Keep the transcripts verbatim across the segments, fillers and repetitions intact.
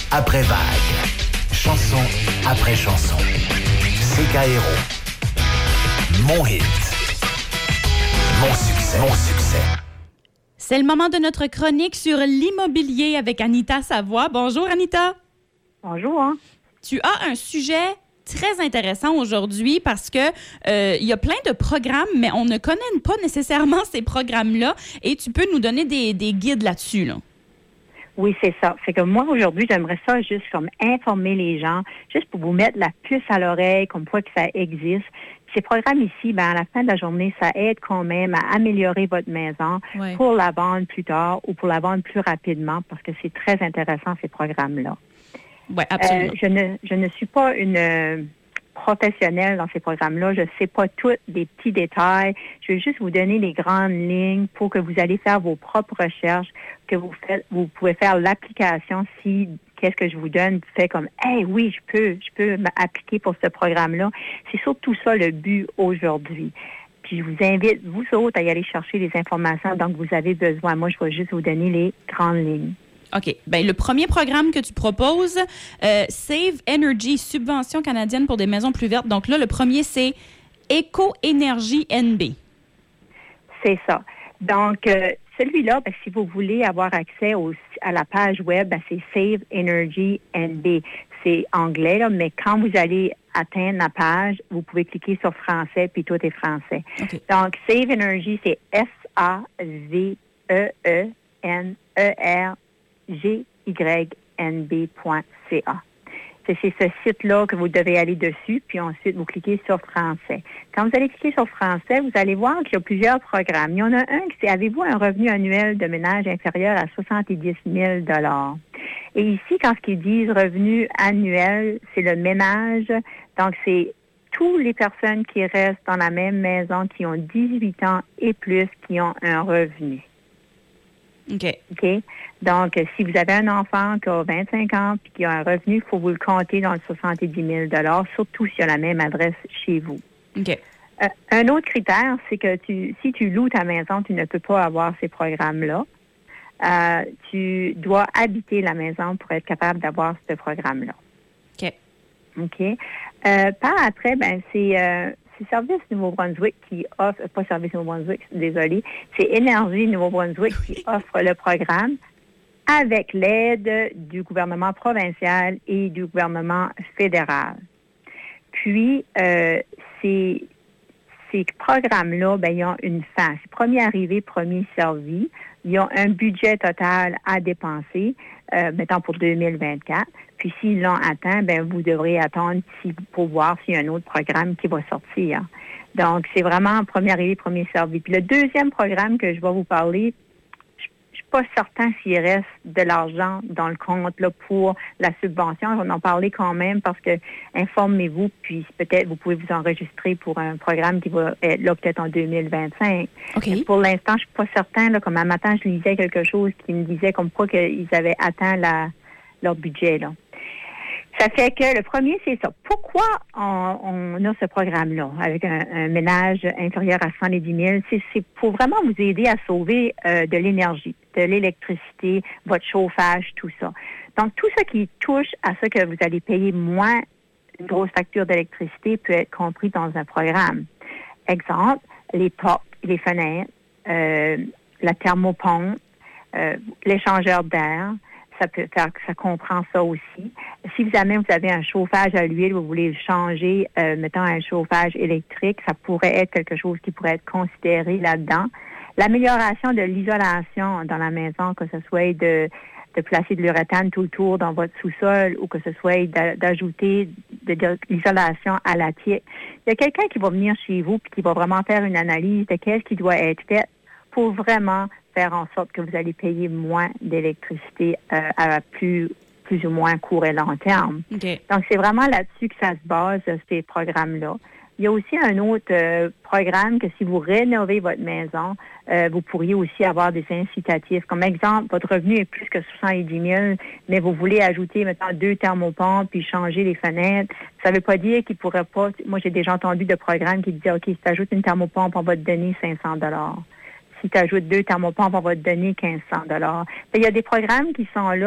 après vague. Chanson après chanson. C K R O. Mon hit. Mon succès. Mon succès. C'est le moment de notre chronique sur l'immobilier avec Anita Savoie. Bonjour, Anita. Bonjour. Hein? Tu as un sujet très intéressant aujourd'hui parce que euh, il y a plein de programmes, mais on ne connaît pas nécessairement ces programmes-là. Et tu peux nous donner des, des guides là-dessus, là. Oui, c'est ça. C'est que moi, aujourd'hui, j'aimerais ça juste comme informer les gens, juste pour vous mettre la puce à l'oreille, comme quoi que ça existe. Ces programmes ici, ben, à la fin de la journée, ça aide quand même à améliorer votre maison Ouais. pour la vendre plus tard ou pour la vendre plus rapidement parce que c'est très intéressant, ces programmes-là. Oui, absolument. Euh, je ne, je ne suis pas une euh, professionnelle dans ces programmes-là. Je ne sais pas tous les petits détails. Je vais juste vous donner les grandes lignes pour que vous allez faire vos propres recherches, que vous faites, vous pouvez faire l'application si qu'est-ce que je vous donne fait comme hey oui, je peux, je peux m'appliquer pour ce programme-là. C'est surtout ça le but aujourd'hui. Puis je vous invite, vous autres, à y aller chercher les informations dont vous avez besoin. Moi, je vais juste vous donner les grandes lignes. OK. Bien, le premier programme que tu proposes, euh, Save Energy, subvention canadienne pour des maisons plus vertes. Donc là, le premier, c'est Éco-Énergie N B. C'est ça. Donc, euh, celui-là, ben, si vous voulez avoir accès au, à la page web, ben, c'est Save Energy N B. C'est anglais, là, mais quand vous allez atteindre la page, vous pouvez cliquer sur français, puis tout est français. Okay. Donc, Save Energy, c'est S A V E E N E R G Y N B point C A. C'est, c'est ce site-là que vous devez aller dessus, puis ensuite, vous cliquez sur français. Quand vous allez cliquer sur français, vous allez voir qu'il y a plusieurs programmes. Il y en a un qui c'est « Avez-vous un revenu annuel de ménage inférieur à soixante-dix mille dollars » Et ici, quand ce qu'ils disent revenu annuel, c'est le ménage. Donc, c'est toutes les personnes qui restent dans la même maison, qui ont dix-huit ans et plus, qui ont un revenu. OK. OK? Donc, si vous avez un enfant qui a vingt-cinq ans et qui a un revenu, il faut vous le compter dans le soixante-dix mille dollars, surtout s'il y a la même adresse chez vous. OK. Euh, un autre critère, c'est que tu, si tu loues ta maison, tu ne peux pas avoir ces programmes-là. Euh, tu dois habiter la maison pour être capable d'avoir ce programme-là. OK. OK? Euh, par après, ben c'est... Euh, C'est Service Nouveau-Brunswick qui offre, pas Service Nouveau-Brunswick, désolé, c'est Énergie Nouveau-Brunswick qui offre le programme avec l'aide du gouvernement provincial et du gouvernement fédéral. Puis, euh, ces, ces programmes-là, ben, ils ont une fin. C'est premier arrivé, premier servi. Ils ont un budget total à dépenser, euh, mettons pour deux mille vingt-quatre. Puis s'ils l'ont atteint, ben vous devrez attendre si, pour voir s'il y a un autre programme qui va sortir. Donc, c'est vraiment premier arrivé, premier servi. Puis le deuxième programme que je vais vous parler, je ne suis pas certain s'il reste de l'argent dans le compte là, pour la subvention. Je vais en parler quand même parce que informez-vous, puis peut-être vous pouvez vous enregistrer pour un programme qui va être là peut-être en deux mille vingt-cinq. OK. Pour l'instant, je ne suis pas certain. Là, comme un matin, je lisais quelque chose qui me disait comme quoi qu'ils avaient atteint la, leur budget. Là. Ça fait que le premier, c'est ça. Pourquoi on, on a ce programme-là avec un, un ménage inférieur à soixante-dix mille? C'est, c'est pour vraiment vous aider à sauver euh, de l'énergie, de l'électricité, votre chauffage, tout ça. Donc, tout ce qui touche à ce que vous allez payer moins une grosse facture d'électricité peut être compris dans un programme. Exemple, les portes, les fenêtres, euh, la thermopompe, euh, l'échangeur d'air, ça peut faire, ça comprend ça aussi. Si vous avez, vous avez un chauffage à l'huile, vous voulez le changer, euh, mettons un chauffage électrique, ça pourrait être quelque chose qui pourrait être considéré là-dedans. L'amélioration de l'isolation dans la maison, que ce soit de, de placer de l'uréthane tout autour dans votre sous-sol ou que ce soit d'ajouter de, de l'isolation à la pièce. Il y a quelqu'un qui va venir chez vous et qui va vraiment faire une analyse de qu'est-ce qui doit être fait pour vraiment faire en sorte que vous allez payer moins d'électricité euh, à plus, plus ou moins court et long terme. Okay. Donc, c'est vraiment là-dessus que ça se base, ces programmes-là. Il y a aussi un autre euh, programme que si vous rénovez votre maison, euh, vous pourriez aussi avoir des incitatifs. Comme exemple, votre revenu est plus que soixante-dix mille, mais vous voulez ajouter, mettons, deux thermopompes puis changer les fenêtres. Ça ne veut pas dire qu'il ne pourrait pas... Moi, j'ai déjà entendu de programmes qui disaient, OK, si tu ajoutes une thermopompe, on va te donner cinq cents dollars. Si tu ajoutes deux thermopompes, on va te donner mille cinq cents dollars. Il y a des programmes qui sont là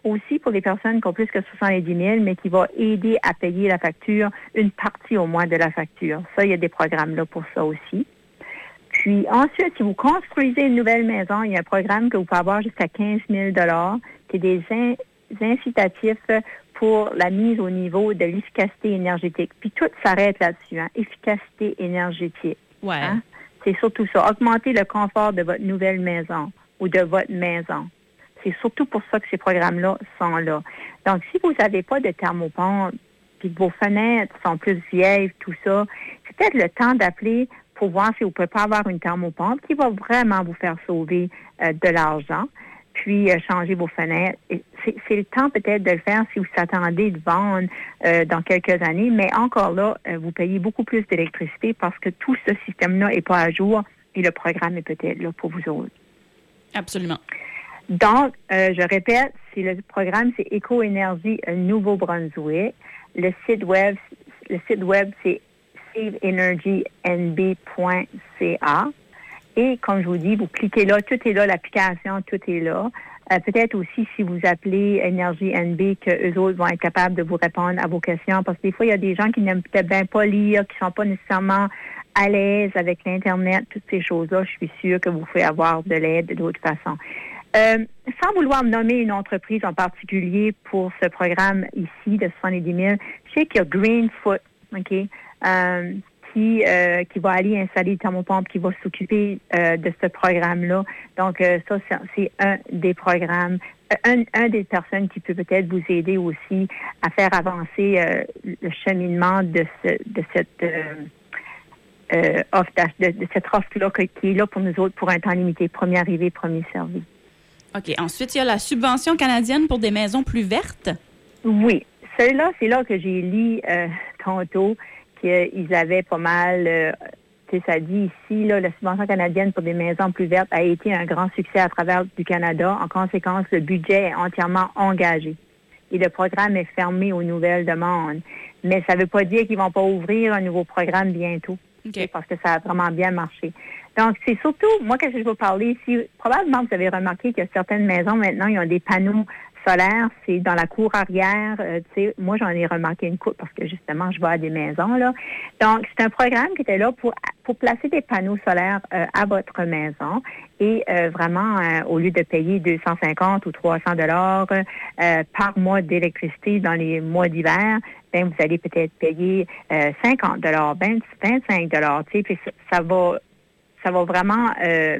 aussi pour les personnes qui ont plus que soixante-dix mille, mais qui va aider à payer la facture, une partie au moins de la facture. Ça, il y a des programmes là pour ça aussi. Puis ensuite, si vous construisez une nouvelle maison, il y a un programme que vous pouvez avoir jusqu'à quinze mille dollars, qui est des in- incitatifs pour la mise au niveau de l'efficacité énergétique. Puis tout s'arrête là-dessus, hein, efficacité énergétique. Ouais. Hein? C'est surtout ça. Augmenter le confort de votre nouvelle maison ou de votre maison. C'est surtout pour ça que ces programmes-là sont là. Donc, si vous n'avez pas de thermopompe, puis que vos fenêtres sont plus vieilles, tout ça, c'est peut-être le temps d'appeler pour voir si vous ne pouvez pas avoir une thermopompe qui va vraiment vous faire sauver euh, de l'argent, puis euh, changer vos fenêtres. Et c'est, c'est le temps peut-être de le faire si vous s'attendez de vendre euh, dans quelques années, mais encore là, euh, vous payez beaucoup plus d'électricité parce que tout ce système-là n'est pas à jour et le programme est peut-être là pour vous autres. Absolument. Donc, euh, je répète, c'est le programme, c'est Éco-Énergie Nouveau-Brunswick. Le site web, le site web, c'est save energy n b point c a. Et comme je vous dis, vous cliquez là, tout est là, l'application, tout est là. Euh, peut-être aussi si vous appelez Énergie N B, qu'eux autres vont être capables de vous répondre à vos questions. Parce que des fois, il y a des gens qui n'aiment peut-être bien pas lire, qui sont pas nécessairement à l'aise avec l'Internet, toutes ces choses-là. Je suis sûre que vous pouvez avoir de l'aide de d'autres façons. Euh, sans vouloir nommer une entreprise en particulier pour ce programme ici de soixante-dix mille, je sais qu'il y a Greenfoot, OK, euh, qui, euh, qui va aller installer des thermopompes, qui va s'occuper euh, de ce programme-là. Donc, euh, ça, c'est, c'est un des programmes, un, un des personnes qui peut peut-être vous aider aussi à faire avancer euh, le cheminement de, ce, de cette... Euh, euh, offre, de, de cette offre-là qui est là pour nous autres pour un temps limité, premier arrivé, premier servi. OK. Ensuite, il y a la subvention canadienne pour des maisons plus vertes. Oui. Celle-là, c'est là que j'ai lu euh, tantôt qu'ils avaient pas mal, euh, tu sais, ça dit ici, là, la subvention canadienne pour des maisons plus vertes a été un grand succès à travers du Canada. En conséquence, le budget est entièrement engagé. Et le programme est fermé aux nouvelles demandes. Mais ça ne veut pas dire qu'ils ne vont pas ouvrir un nouveau programme bientôt. Okay. Parce que ça a vraiment bien marché. Donc, c'est surtout, moi, qu'est-ce que je veux parler ici? Probablement, vous avez remarqué que certaines maisons, maintenant, ils ont des panneaux solaires. C'est dans la cour arrière. Euh, tu sais, moi, j'en ai remarqué une couple parce que, justement, je vais à des maisons, là. Donc, c'est un programme qui était là pour, pour placer des panneaux solaires euh, à votre maison. Et euh, vraiment, euh, au lieu de payer deux cent cinquante ou trois cents dollars euh, par mois d'électricité dans les mois d'hiver, ben vous allez peut-être payer euh, cinquante dollars, vingt-cinq dollars, tu sais, puis ça, ça va, ça va vraiment euh,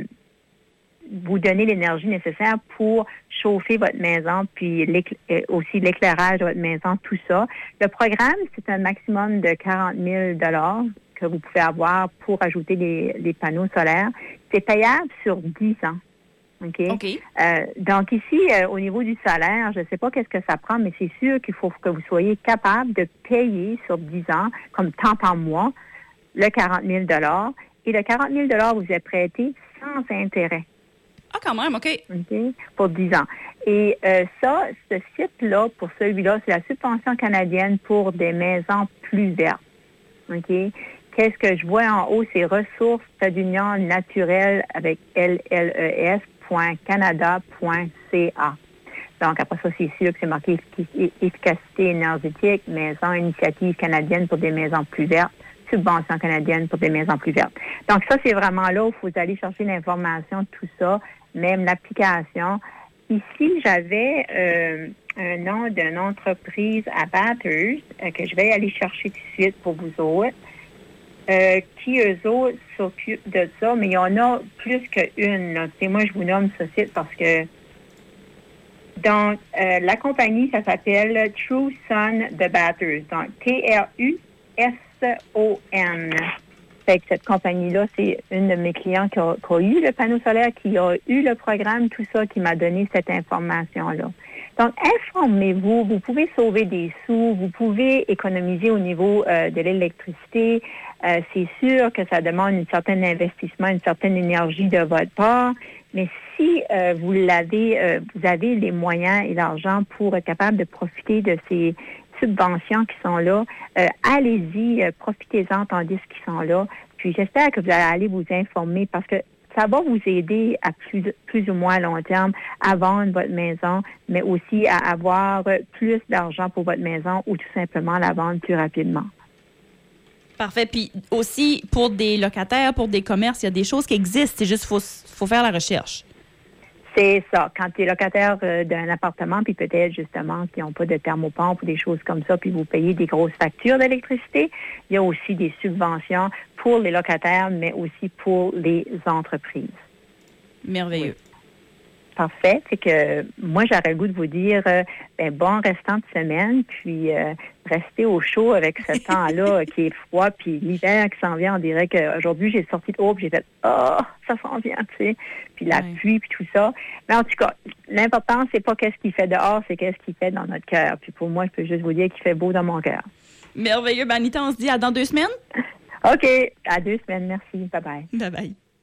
vous donner l'énergie nécessaire pour chauffer votre maison, puis l'écla- euh, aussi l'éclairage de votre maison, tout ça. Le programme, c'est un maximum de quarante mille dollars que vous pouvez avoir pour ajouter les, les panneaux solaires. C'est payable sur dix ans. OK? OK. Euh, donc ici, euh, au niveau du salaire, je ne sais pas qu'est-ce que ça prend, mais c'est sûr qu'il faut que vous soyez capable de payer sur dix ans, comme tant par mois, le quarante mille dollars. Et le quarante mille dollars vous est prêté sans intérêt. Ah, quand même, OK. OK? Pour dix ans. Et euh, ça, ce site-là, pour celui-là, c'est la subvention canadienne pour des maisons plus vertes. OK? Qu'est-ce que je vois en haut? C'est ressources d'union naturelle avec L L E S point canada point c a. Donc, après ça, c'est sûr que c'est marqué efficacité énergétique, maison, initiative canadienne pour des maisons plus vertes, subvention canadienne pour des maisons plus vertes. Donc, ça, c'est vraiment là où il faut aller chercher l'information, tout ça, même l'application. Ici, j'avais euh, un nom d'une entreprise à Bathurst euh, que je vais aller chercher tout de suite pour vous autres. Euh, qui, eux autres, s'occupent de ça, mais il y en a plus qu'une. Là. Tu sais, moi, je vous nomme ce site parce que... Donc, euh, la compagnie, ça s'appelle True Sun de Bathurst. Donc, T R U S O N. Fait que cette compagnie-là, c'est une de mes clients qui a, qui a eu le panneau solaire, qui a eu le programme, tout ça, qui m'a donné cette information-là. Donc, informez-vous, vous pouvez sauver des sous, vous pouvez économiser au niveau euh, de l'électricité. Euh, c'est sûr que ça demande un certain investissement, une certaine énergie de votre part, mais si euh, vous l'avez, euh, vous avez les moyens et l'argent pour être capable de profiter de ces subventions qui sont là, euh, allez-y, euh, profitez-en tandis qu'ils sont là. Puis j'espère que vous allez aller vous informer parce que ça va vous aider à plus, plus ou moins long terme à vendre votre maison, mais aussi à avoir plus d'argent pour votre maison ou tout simplement la vendre plus rapidement. Parfait. Puis aussi, pour des locataires, pour des commerces, il y a des choses qui existent. C'est juste qu'il faut, faut faire la recherche. C'est ça. Quand tu es locataire euh, d'un appartement, puis peut-être justement qui n'ont pas de thermopompe ou des choses comme ça, puis vous payez des grosses factures d'électricité, il y a aussi des subventions pour les locataires, mais aussi pour les entreprises. Merveilleux. Oui. Parfait. C'est que moi, j'aurais le goût de vous dire euh, ben, bon restant de semaine, puis euh, restez au chaud avec ce temps-là qui est froid, puis l'hiver qui s'en vient. On dirait qu'aujourd'hui, j'ai sorti de haut, puis j'ai fait « Oh, ça s'en vient », tu sais. Puis la ouais. pluie, puis tout ça. Mais en tout cas, l'important, c'est pas qu'est-ce qu'il fait dehors, c'est qu'est-ce qu'il fait dans notre cœur. Puis pour moi, je peux juste vous dire qu'il fait beau dans mon cœur. Merveilleux. Ben, Anita, on se dit à dans deux semaines? OK. À deux semaines. Merci. Bye-bye. Bye-bye.